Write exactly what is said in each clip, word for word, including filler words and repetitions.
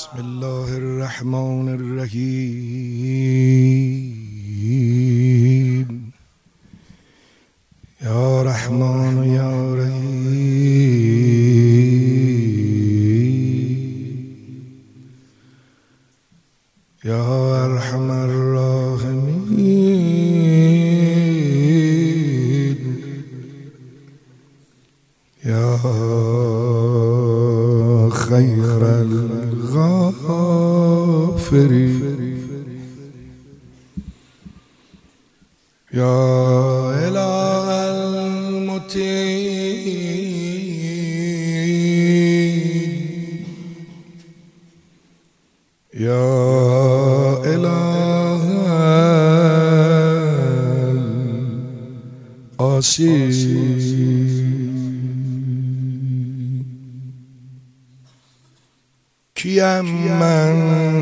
بسم الله الرحمن الرحیم یا رحمان یا رحیم یا ارحم الراحمین یا خیر الغافرین یا اله المتین یا اله العاصین. کیم من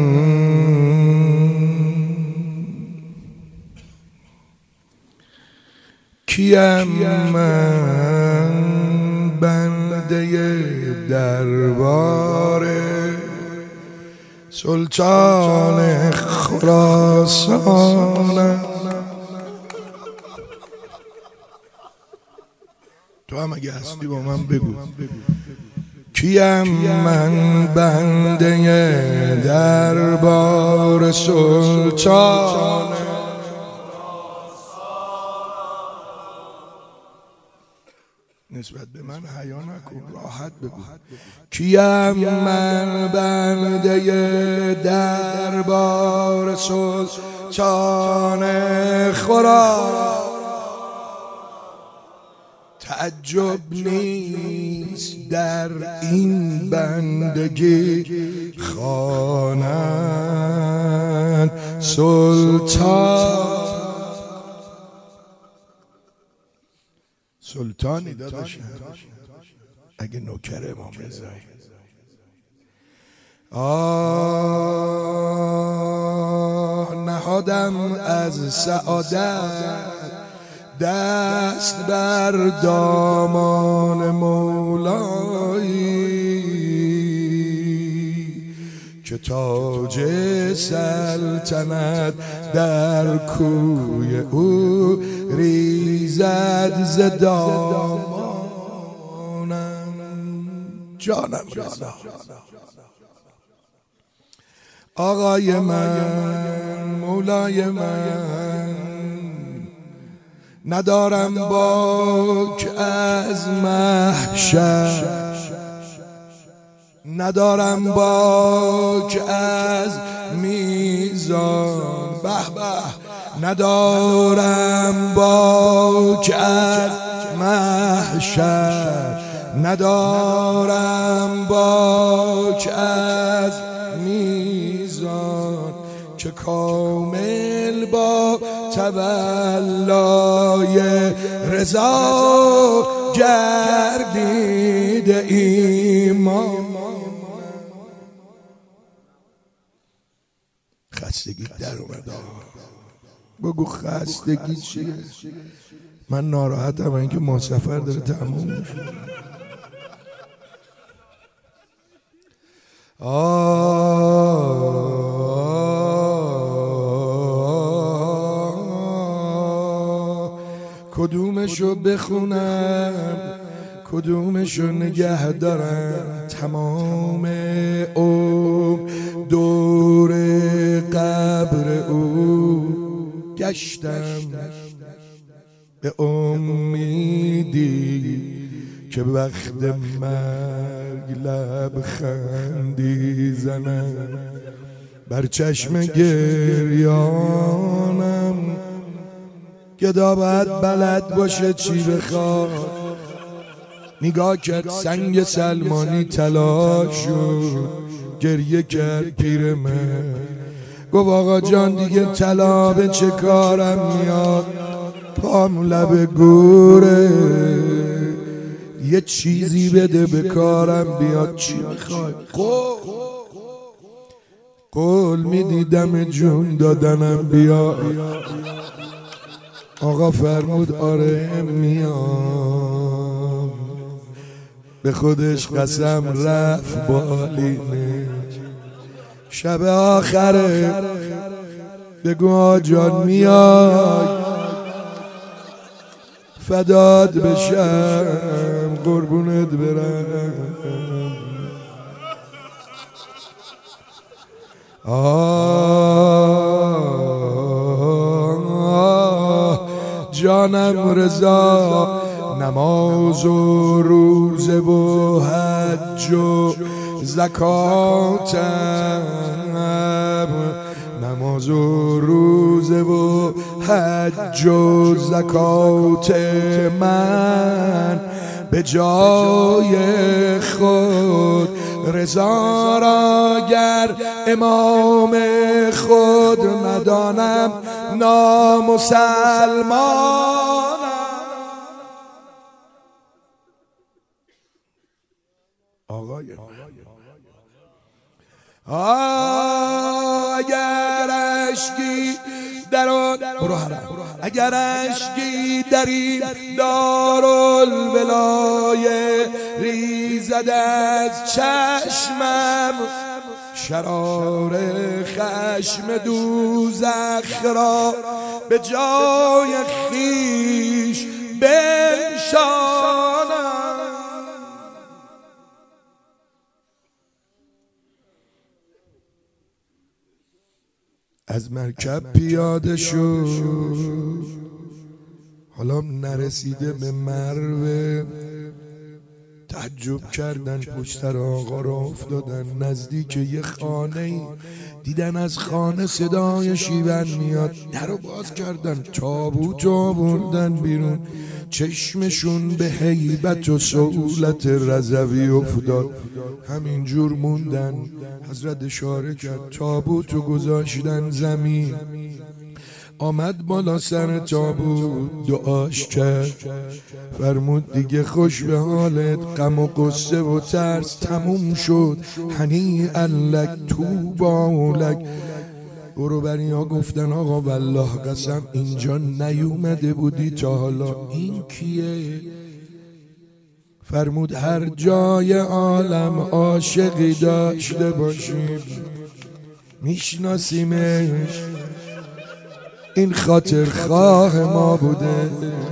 کیم من بنده دربار سلطان خراسانم. تو هم اگه هستی با من بگو. کیم من بنده دربار سلطان نسبت به من حیا نکن، راحت بگو. کیم من بنده دربار سلطان خراسان. تعجب نیست در این بندگی خوانند سلطان. سلطانی داداشم اگه نوکر امام رضایی. آه نهادم از سعادت دست بر دامان مولایی که تاج سلطنت در کوی او ریزد ز دامانم. جانم جانم آقای من مولای من، ندارم باک از محشر، ندارم باک از میزان، به به ندارم باک از محشر، ندارم باک از میزان که کامل با تولای رضا گردیده ایمان. خستگی در اومد. بگو خستگی چیه؟ من ناراحتم اینکه ما سفر داره تموم میشه. آه کدومشو بخونم کدومشو نگه دارم. تمام عمر دور قبر او گشتم به امیدی که وقت مرگ لبخندی زنم بر چشم گریانم. گدا باید بلد باشه چی بخواد. نگاه کرد سنگ سلمانی طلا شد، گریه کرد پیر من، گفت آقا جان دیگه طلا به چه کارم میاد، پام لب گوره، یه چیزی بده به کارم بیاد. چی میخوای؟ قول قول میدیدم جون دادنم بیاد. آقا فرمود آره میام. به خودش قسم رفت بالینه، شب آخره بگو آجان میای فداد بشم قربونت برم. آه جانم رضا نماز و روزه و حج و زکاتم، نماز و روزه و حج و زکات من به جای خود رضا را گر امام خود ندانم نامسلمانم. آقای اگر اشکی در آن برو حرم، اگر اشکی در این دارالولایه ریزد از چشمم، شرار خشم دوزخ را به جای خویش بنشانم. از مرکب پیاده شد، حالا نرسیده به مروه، تعجب کردن پشتر آقا را افتادن نزدیک یه خانه ای، دیدن از خانه صدای شیون میاد، در رو باز کردن، تابوت آوردن بیرون، چشمشون به هیبت و سهولت رضوی افتاد، همینجور موندن. حضرت اشاره کرد تابوت رو گذاشتن زمین، آمد بالا سر تابوت دعاش کرد، فرمود دیگه خوش به حالت، غم و قصه و ترس تموم شد، هنیئا لک طوبی لک. برو ها گفتن آقا والله قسم اینجا نیومده بودی تا حالا، این کیه؟ فرمود هر جای عالم عاشقی داشته باشیم میشناسیمش، این خاطر خواه ما بوده.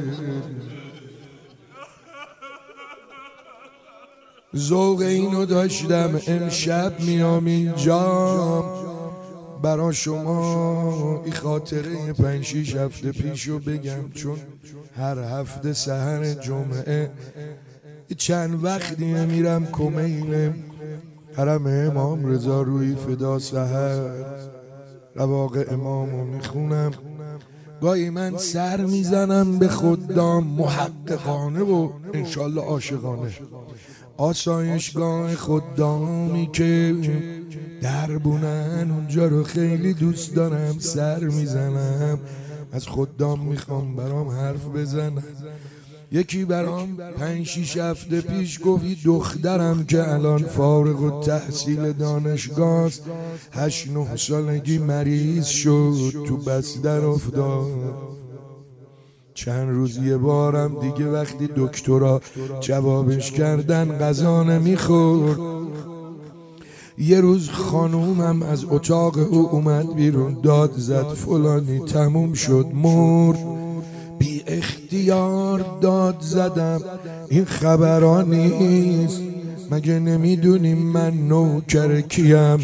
ذوق اینو داشتم امشب میام اینجا برا شما این خاطره پنج شیش هفته پیشو بگم، چون هر هفته سحر جمعه چند وقتیه میرم کمیل حرم امام رضا روی فدا سحر رواق امامو میخونم، گاهی من سر میزنم به خدام محققانه و انشالله عاشقانه، آسایشگاه خدامی که دربونن اونجا رو خیلی دوست دارم، سر میزنم از خدام میخوام برام حرف بزنن. یکی برام پنج شیش هفته پیش گفت دخترم که الان فارغ التحصیل دانشگاه است، هشت نه سالگی مریض شد تو بستر افتاد، چند روز یه بارم دیگه وقتی دکترا جوابش کردن غذا نمیخورد. یه روز خانومم از اتاق او اومد بیرون، داد زد فلانی تموم شد مرد، بی اختیار داد زدم این خبرا نیست، مگه نمیدونیم من نوکر کیم؟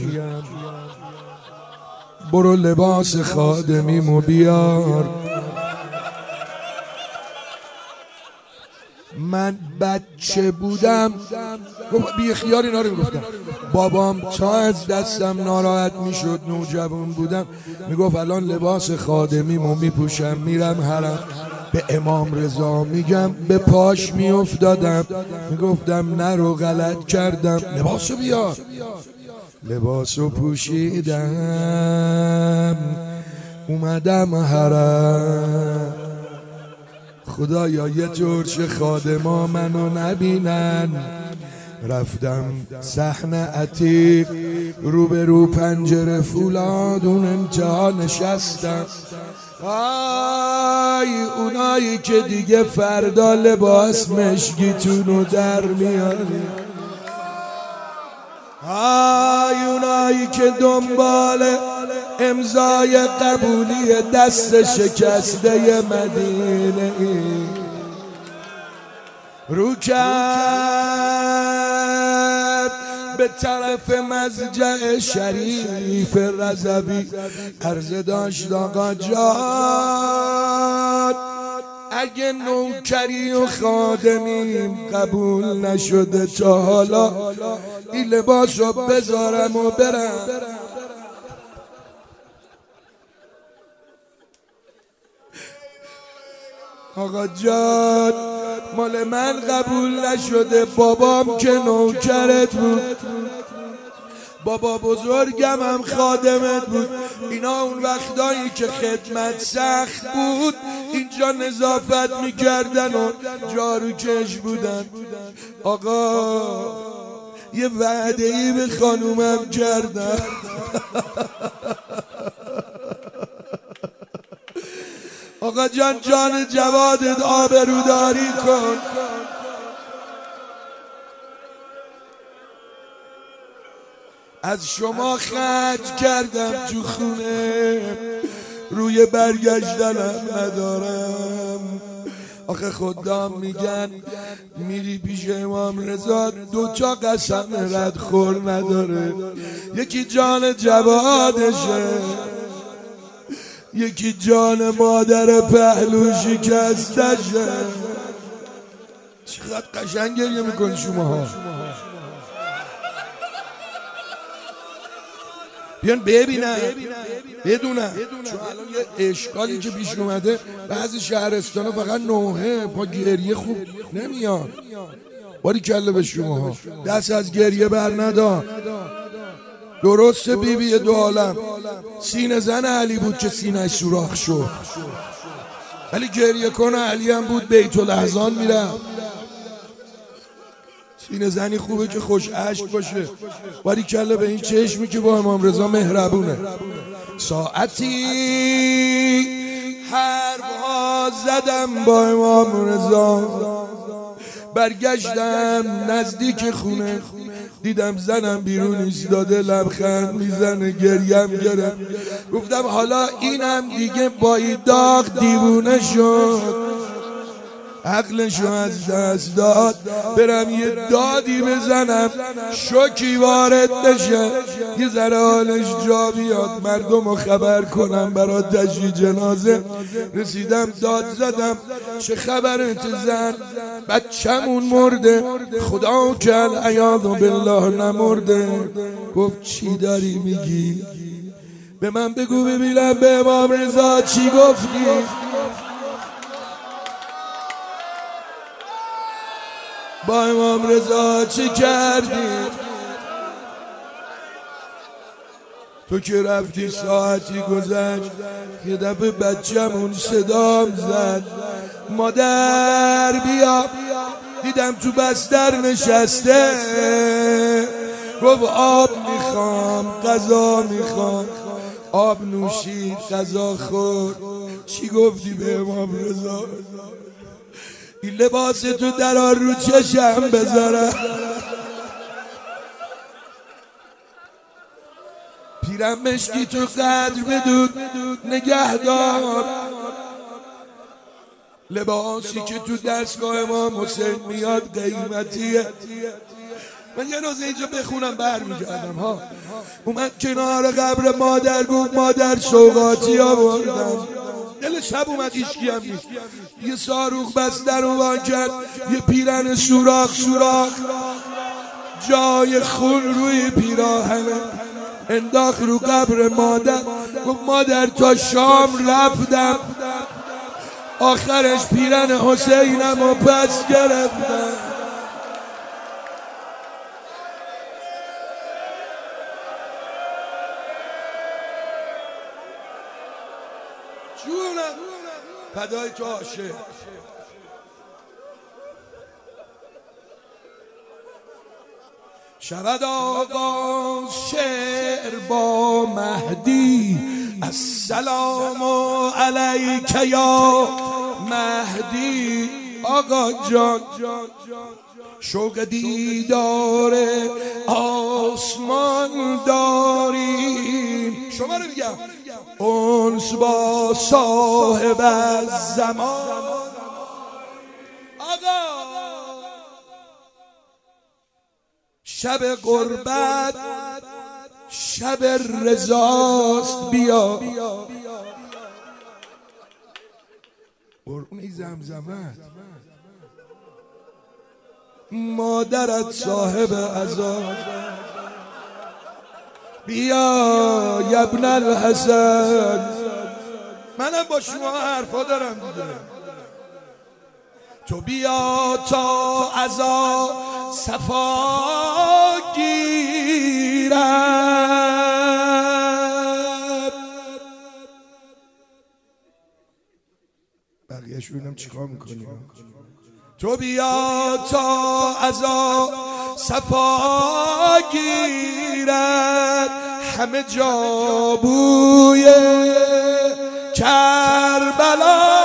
برو لباس خادمیمو بیار. من بچه بودم بی اختیار اینا رو میگفتم، بابام تا از دستم ناراحت میشد، نوجوان بودم، میگفت الان لباس خادمیمو میپوشم میرم حرم به امام رضا میگم، به پاش میافتادم میگفتم نرو غلط کردم، لباسو بیار. لباسو پوشیدم اومدم حرم، خدایا یه طور چه خادما منو نبینن. رفتم صحن عتیق رو به رو پنجره فولادون انتها نشستم، آی اونایی که دیگه فردا لباس مشکیتونو در میاری، اونایی که دنبال امضای قبولی دست شکسته مدینه ای رو کرد به طرف مضجع شریف رضوی، عرض داشت آقا جان اگه نوکری و خادمیم قبول نشده تا حالا این لباس رو بذارم و برم. آقا جان مال من قبول نشده، بابام که نوکرت بود، بابا بزرگم هم خادمت بود، اینا اون وقتایی که خدمت سخت بود اینجا نظافت میکردن و جارو کش بودن. آقا یه وعده ای به خانومم کردم آقا جان جان جوادت آبروداری کن. از شما خرج کردم تو خونه، روی برگشتنم ندارم. آخه خدام میگن میری پیش امام رضا دوتا قسم ردخور نداره، یکی جان جوادشه، یکی جان مادر پهلو شکستشه. چقدر قشنگ گریه میکنی شما ها. بیان ببینن بدونن، چون الان یه اشکالی که پیش اومده بعضی شهرستانا فقط نوحه پا گریه خوب نمیان. باری کله به شما ها دست از گریه بر ندار. درست بی بی دو عالم سینه زن علی بود که سینه سوراخ شد، ولی گریه کنه علی هم بود بیت الاحزان میره. سینه زنی خوبه که خوش عشق باشه. باری کله به این چشمی که با امام رضا مهربونه. ساعتی حرفها زدم با امام رضا، برگشتم نزدیک خونه دیدم زنم بیرون ایستاده لبخند میزنه، گریم گرفت. گفتم حالا اینم دیگه با این داغ دیوونه شد، عقلشو از دست داد، برم یه دادی بزنم شوکی وارد بشه، یه ذره حالش جا بیاد، مردمو خبر کنم برا تشییع جنازه. رسیدم داد زدم چه خبرت زن؟ بچمون مرده. خدا که العیاذ بالله نمرده. گفت چی داری میگی؟ به من بگو ببینم به امام رضا چی گفتی؟ با امام رضا چی کردی؟ تو که رفتی ساعتی گذشت یه دفعه بچه‌مون صدام زد مادر بیا. دیدم تو بستر نشسته، گفت آب میخوام غذا میخوام. آب نوشید غذا خورد. چی گفتی به امام رضا؟ این لباس تو درار رو چشم بذارم. پیرم مشکی تو قدر بدون نگه دار. لباسی که تو دستگاه امام حسین میاد قیمتیه. من یه روز اینجا بخونم برمیگردم ها. اومد کنار قبر مادر گفت مادر سوغاتی آوردم. دل شب اومد هیچکی هم نیست. یه صاروخ بستر رو وان کرد، یه پیرن سوراخ سوراخ جای خون روی پیراهنه انداخت رو قبر مادر. گفت مادر تا شام رفتم آخرش پیرن حسینم رو پس گرفتم. جونم فدای تو عاشق. شود آغاز شعر با مهدی، السلام علیک یا مهدی. آقا جان شوق دیدار آسمان داریم. شما رو میگم انس با صاحب الزمان. آقا شب غربت شب رضاست، بیا قربون زمزمت مادرت صاحب عزا. بیا یا ابن الحسن. منم با شما حرفا دارم دیگه. تو بیا تا عزا صفا گیرد. بقیه شونم چیکار میکنی؟ تو بیا تا عزا صفا گیرد. همه جا بوی کربلا.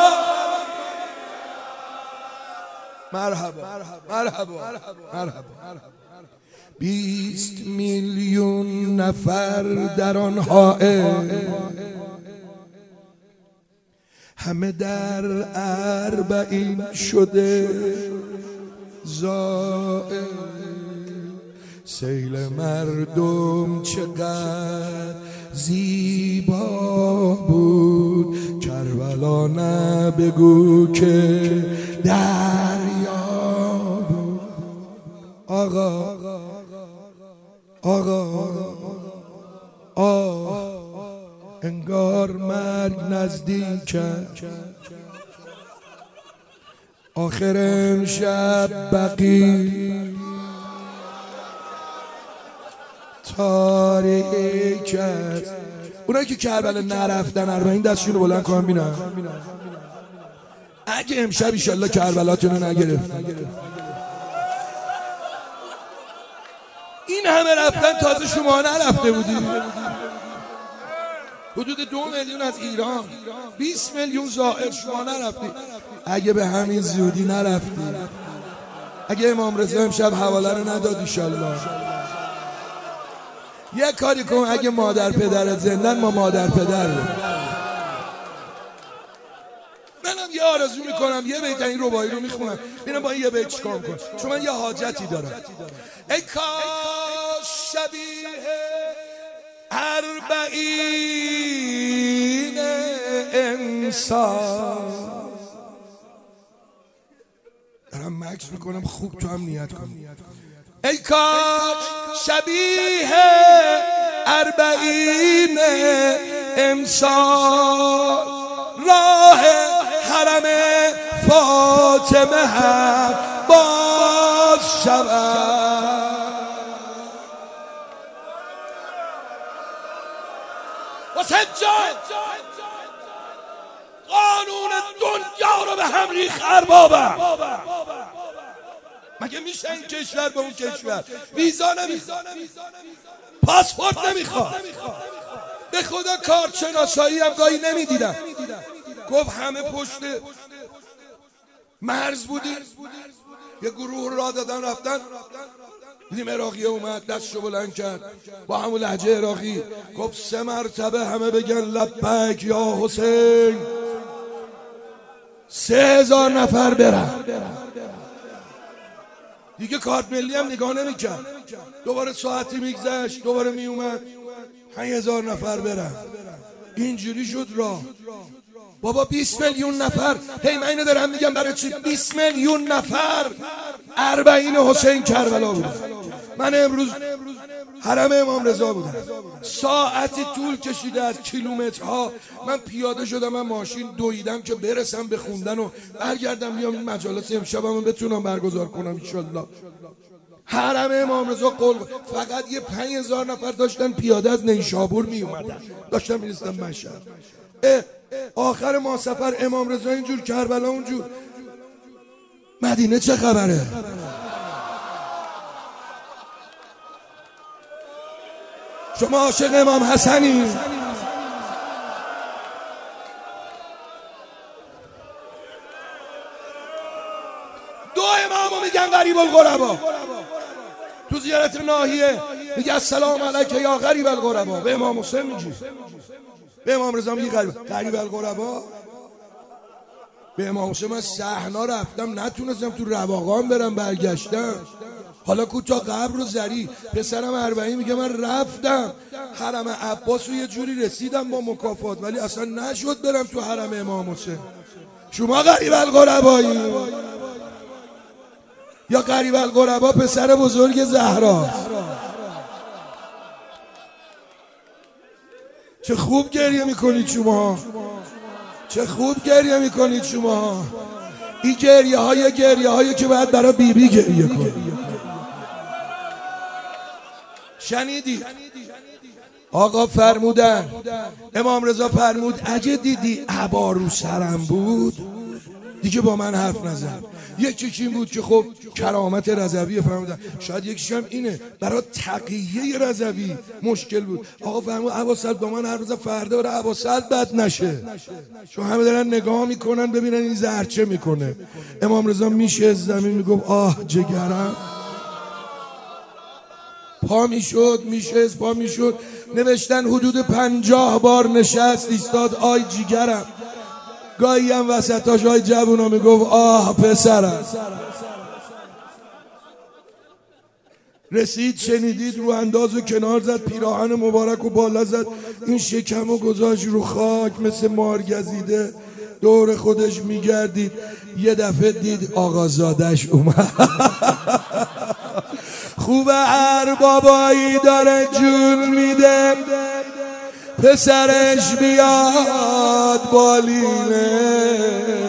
مرحبا مرحبا مرحبا. بیست میلیون نفر در آن حائل، همه در اربعین شده زائل. سیل مردم چقدر زیبا بود، کربلا نه بگو که دریا بود. آقا آقا آه انگار مرگ نزدیکه. آخر امشب بقی تاریک است. اونایی که کربلا نرفتن اربعین دستشونو بلند کن ببینم. اگه امشب ایشالله کربلاتونو نگرفتن. این همه رفتن تازه شما نرفته بودی. حدود دو میلیون از ایران، بیست میلیون زائر، شما نرفتی. اگه به همین زودی نرفتی، اگه امام رضا امشب حواله رو نداد ایشالله. یه کاری کن، اگه مادر پدرت زندن ما مادر پدر رو. منم یه آرزو میکنم یه بیت این ربایی رو میخونم ببینم با این یه بیت چیکار میکنم، چون من یه حاجتی دارم. ای کاش شبیه اربعین انسان. دارم مکس میکنم، خوب تو هم نیت کن. ای کاش شبیه اربعین امسال راه حرم فاطمه هم باز شود. حسین جان قانون دنیا رو به هم ریخ اربابم. مگه میشه این کشور به اون کشور ویزا نمیخواد، پاسپورت نمیخواد؟ به خدا کارت شناسایی هم گاهی نمیدیدم. گفت همه پشت مرز بودیم، یه گروه را دادن رفتن. دیدیم عراقیه اومد دستشو بلند کرد با همون لهجه عراقی گفت سه مرتبه همه بگن لبیک یا حسین. سه هزار نفر برن. دیگه کارت ملی هم نگاه نمیکرد. دوباره ساعتی میگذشت، دوباره میومد پنج هزار نفر برن. اینجوری شد راه. بابا بیست میلیون نفر. هی من اینو دارم میگم برای چی؟ بیست میلیون نفر اربعین حسین کربلا بود. من امروز حرم امام رضا بودم، ساعتی طول کشیده از کیلومترها. من پیاده شدم، من ماشین دویدم که برسم به خوندن و برگردم بیام این مجالس امشبمو بتونم برگزار کنم انشالله. حرم امام رضا قلب فقط یه پنج هزار نفر داشتن پیاده از نیشابور می اومدن، داشتن میرسیدن مشهد. آخر ما سفر امام رضا اینجور، کربلا اونجور. مدینه چه خبره؟ شما عاشق امام حسنی؟ دو امامو میگن غریبه غریب الغربا. تو زیارت ناحیه میگه السلام علیک یا غریب الغربا. به امام حسین میگی، به امام رضا میگی غریب غریب الغربا. به امام حسین من صحنا رفتم نتونستم تو رواقان برم، برگشتم. حالا کوتا قبر رو زری. پسرم اربعین میگه من رفتم حرم عباس رو یه جوری رسیدم با مکافات، ولی اصلا نشد برم تو حرم امام حسین. شما غریب الغربایی یا غریب الغربا پسر بزرگ زهرا؟ چه خوب گریه میکنید شما، چه خوب گریه میکنید شما. این گریه های گریه هایی که باید برای بیبی گریه کنید. شنیدید آقا فرمودن، امام رضا فرمود اگه دیدی عبا رو سرم بود دیگه با من حرف نزن. یکی این بود که خب کرامت رضوی فرمودن، شاید یکیش هم اینه برای تقیه رضوی مشکل بود. آقا فرمود عباسد با من حرف نزن، فردا برای عباسد بد نشه، چون همه دارن نگاه میکنن ببینن این زهر چه میکنه. امام رضا میشه زمین میگفت آه جگرم، پا میشد میشه پا میشد. نوشتن حدود پنجاه بار نشست ایستاد آی جیگرم. گاهی هم وسطاش آی جوونا میگفت آه پسرم. رسید شنیدید رو انداز و کنار زد، پیراهن مبارک و بالا زد، این شکم و گذاشت رو خاک مثل مار گزیده دور خودش میگردید. یه دفعه دید آقازادش اومد. خوبه هر بابایی داره جون میده پسرش بیاد بالینه.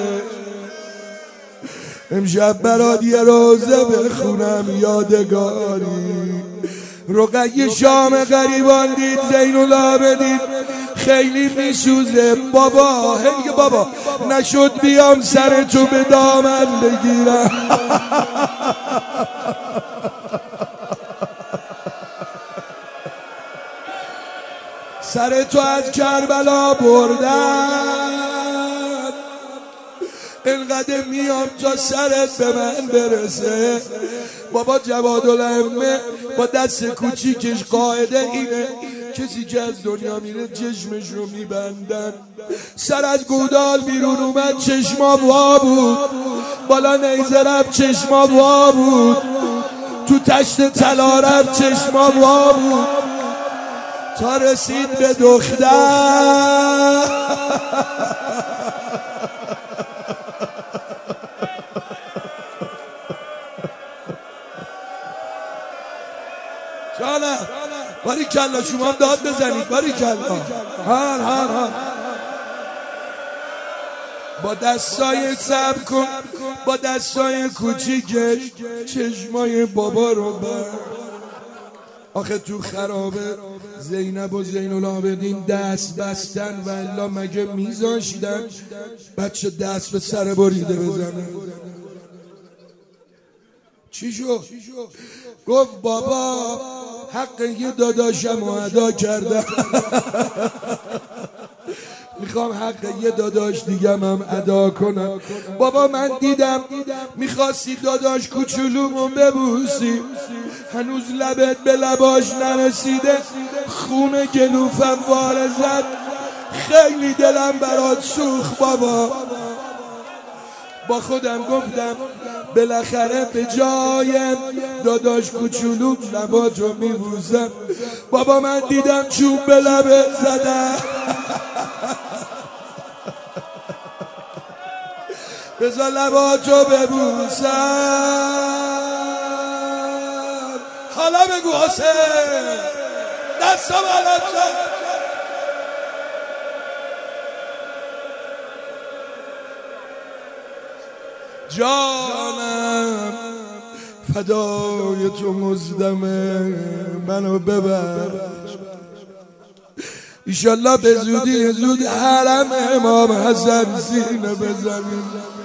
امشب برات یه روزه بخونم یادگاری. رقیه شام غریبان دید زین العابدین خیلی میسوزه. بابا هی بابا نشد بیام سر تو به دامن بگیرم. سر تو از کربلا بردن، اینقدر میام تا سرت به من برسه. بابا جوادالائمه با دست کوچیکش قاعده اینه کسی که از دنیا میره چشمش رو میبندن. سر از گودال بیرون اومد چشما وا بود، بالا نیزه رفت چشما وا بود، تو تشت طلا رفت چشما وا بود، تا رسید به دختر. جانم باری کلا شما هم داد بزنید باری کلا. هر هر هر با دستای صبر کن، با دستای کوچیکش چشمای بابا رو بر. آخه تو خرابه زینب و زین العابدین دست بستن و الا مگه میذاشتن بچه دست به سر بریده بزنه؟ چی شد؟ گفت بابا حق یه داداشم رو ادا کردم. میخوام حق یه داداش دیگم هم ادا کنم. بابا من دیدم میخواستی داداش کوچولومو ببوسی، هنوز لبت به لباش نرسیده، خون گلوفم واره زد، خیلی دلم برات سوخت. بابا با خودم گفتم بالاخره به جای داداش کوچولو لباتو میبوسم. بابا من دیدم چوب به لبت زدم. بذار لباتو ببوسم. حالا بگو حسین دستم علم شد. جانم فدای تو مزدمه، منو ببخش. ایشالله به زودی زود حرم امام حسن سینه بزنیم.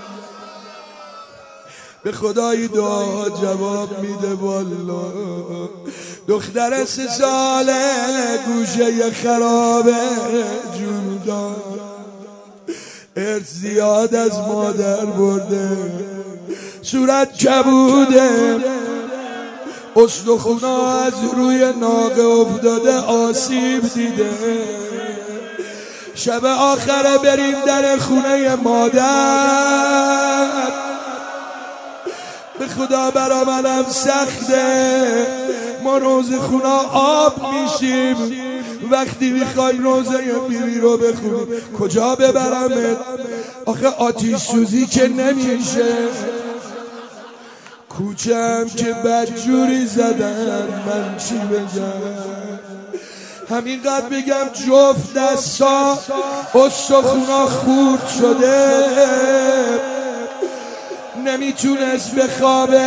به خدای دعا جواب میده والا. دختر سه ساله گوشه خرابه جون دار، ارث زیاد از مادر برده، صورت کبوده، استخونا از روی ناقه افتاده آسیب دیده. شب آخره بریم در خونه مادر، به خدا برا منم سخته، ما روز خونا آب میشیم، وقتی میخوایم روزه بیبی رو بخونیم کجا ببرمت؟ آخه آتیش سوزی که نمیشه، کوچم که بدجوری زدن، من چی بگم؟ همینقدر بگم جفت دستا استخونا خورد شده، نمیتونست بخوابه،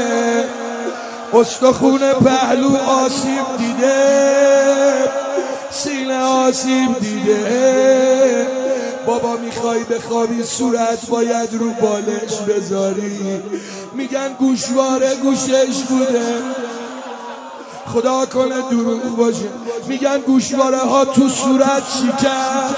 استخون پهلو آسیب دیده، سینه آسیب دیده. بابا میخوای بخوابی صورت باید رو بالش بذاری، میگن گوشواره گوشش بوده، خدا کنه دروغ باشه، میگن گوشواره ها تو صورت شکست،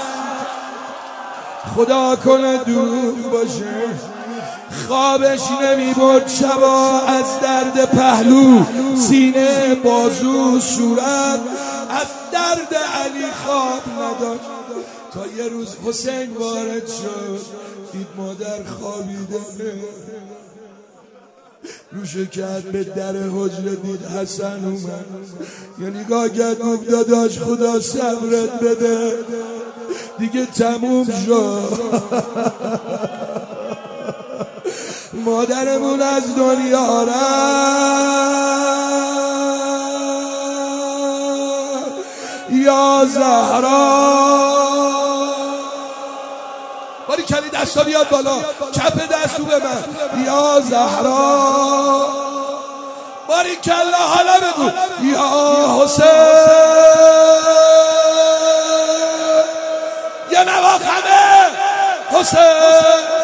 خدا کنه دروغ باشه. خوابش نمیبرد شبا از درد پهلو، سینه، بازو، صورت، از درد علی خواب نداشت تا یه روز حسین وارد شد، دید مادر خوابیده، روشو کرد به در حجره، دید حسن اومد، یا نگاه کرد گفت داداش خدا صبرت بده دیگه تموم شد. مادرمون از دنیا رفت، یا زهرا. باری کلی دستا بیاد بالا، کف دستو به من، یا زهرا. باری کلا حالا بگو، یا حسین. یا نواخمه حسین.